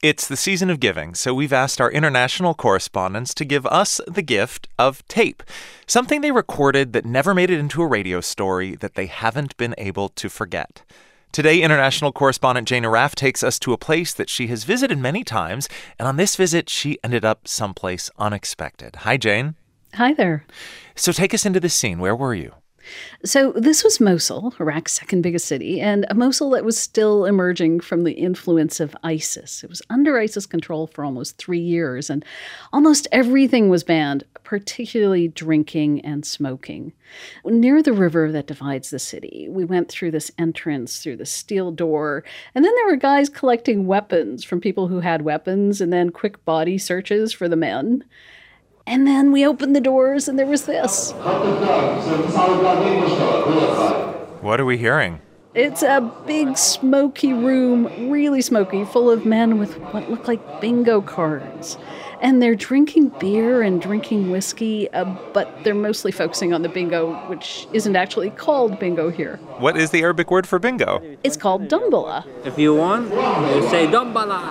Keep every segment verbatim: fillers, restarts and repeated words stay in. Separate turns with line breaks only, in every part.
It's the season of giving, so we've asked our international correspondents to give us the gift of tape, something they recorded that never made it into a radio story that they haven't been able to forget. Today, international correspondent Jane Arraf takes us to a place that she has visited many times, and on this visit, she ended up someplace unexpected. Hi, Jane.
Hi there.
So take us into the scene. Where were you?
So this was Mosul, Iraq's second biggest city, and a Mosul that was still emerging from the influence of ISIS. It was under ISIS control for almost three years, and almost everything was banned, particularly drinking and smoking. Near the river that divides the city, we went through this entrance, through the steel door, and then there were guys collecting weapons from people who had weapons, and then quick body searches for the men. And then we opened the doors, and there was this.
What are we hearing?
It's a big smoky room, really smoky, full of men with what look like bingo cards. And they're drinking beer and drinking whiskey, uh, but they're mostly focusing on the bingo, which isn't actually called bingo here.
What is the Arabic word for bingo?
It's called dumbala.
If you want, you say dumbala.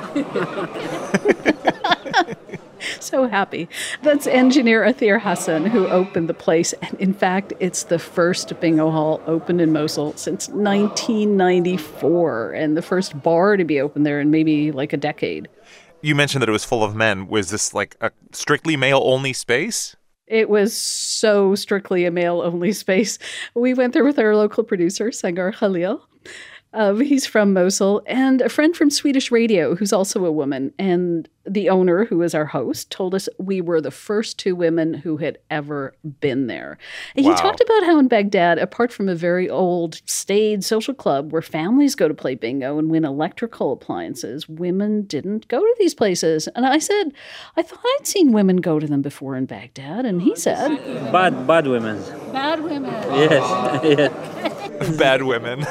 So happy. That's engineer Athir Hassan, who opened the place. And in fact, it's the first bingo hall opened in Mosul since nineteen ninety-four, and the first bar to be opened there in maybe like a decade.
You mentioned that it was full of men. Was this like a strictly male-only space?
It was so strictly a male-only space. We went there with our local producer, Sangar Khalil. Uh, he's from Mosul, and a friend from Swedish radio who's also a woman. And the owner, who is our host, told us we were the first two women who had ever been there. And
Wow.
He talked about how in Baghdad, apart from a very old, staid social club where families go to play bingo and win electrical appliances, women didn't go to these places. And I said, I thought I'd seen women go to them before in Baghdad. And he said,
Bad, bad women.
bad women.
Yes, yes.
Bad women.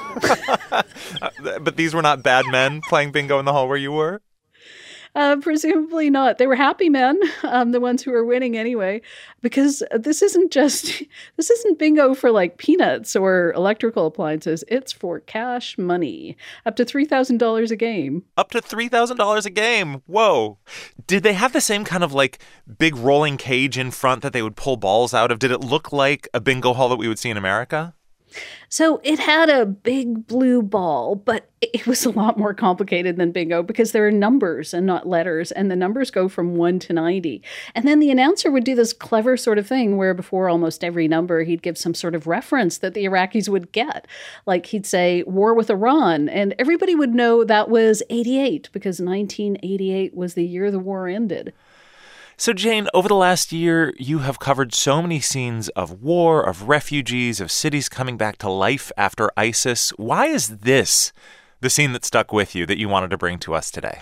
But these were not bad men playing bingo in the hall where you were?
Uh, presumably not. They were happy men, um, the ones who were winning anyway, because this isn't just, this isn't bingo for like peanuts or electrical appliances. It's for cash money, up to three thousand dollars a game.
Up to three thousand dollars a game. Whoa. Did they have the same kind of like big rolling cage in front that they would pull balls out of? Did it look like a bingo hall that we would see in America?
So it had a big blue ball, but it was a lot more complicated than bingo because there are numbers and not letters, and the numbers go from one to ninety. And then the announcer would do this clever sort of thing where before almost every number, he'd give some sort of reference that the Iraqis would get. Like he'd say, war with Iran, and everybody would know that was eighty-eight because nineteen eighty-eight was the year the war ended.
So, Jane, over the last year, you have covered so many scenes of war, of refugees, of cities coming back to life after ISIS. Why is this the scene that stuck with you that you wanted to bring to us today?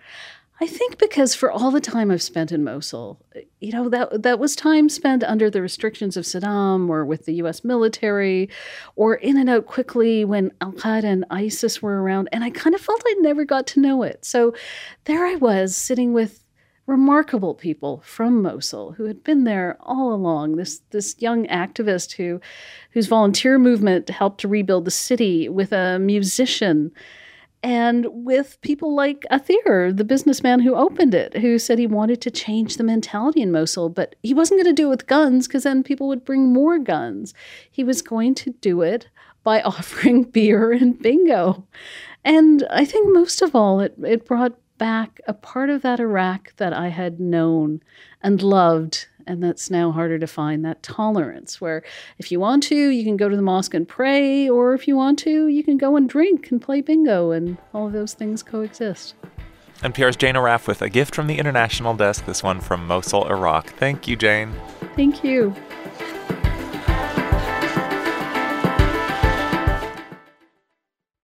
I think because for all the time I've spent in Mosul, you know, that that was time spent under the restrictions of Saddam or with the U S military or in and out quickly when al-Qaeda and ISIS were around. And I kind of felt I never got to know it. So there I was sitting with remarkable people from Mosul who had been there all along. This this young activist who whose volunteer movement helped to rebuild the city, with a musician, and with people like Athir, the businessman who opened it, who said he wanted to change the mentality in Mosul, but he wasn't going to do it with guns because then people would bring more guns. He was going to do it by offering beer and bingo. And I think most of all, it, it brought back a part of that Iraq that I had known and loved, and that's now harder to find, that tolerance, where if you want to, you can go to the mosque and pray, or if you want to, you can go and drink and play bingo, and all of those things coexist.
N P R's Jane Arraf with a gift from the International Desk, this one from Mosul, Iraq. Thank you, Jane.
Thank you.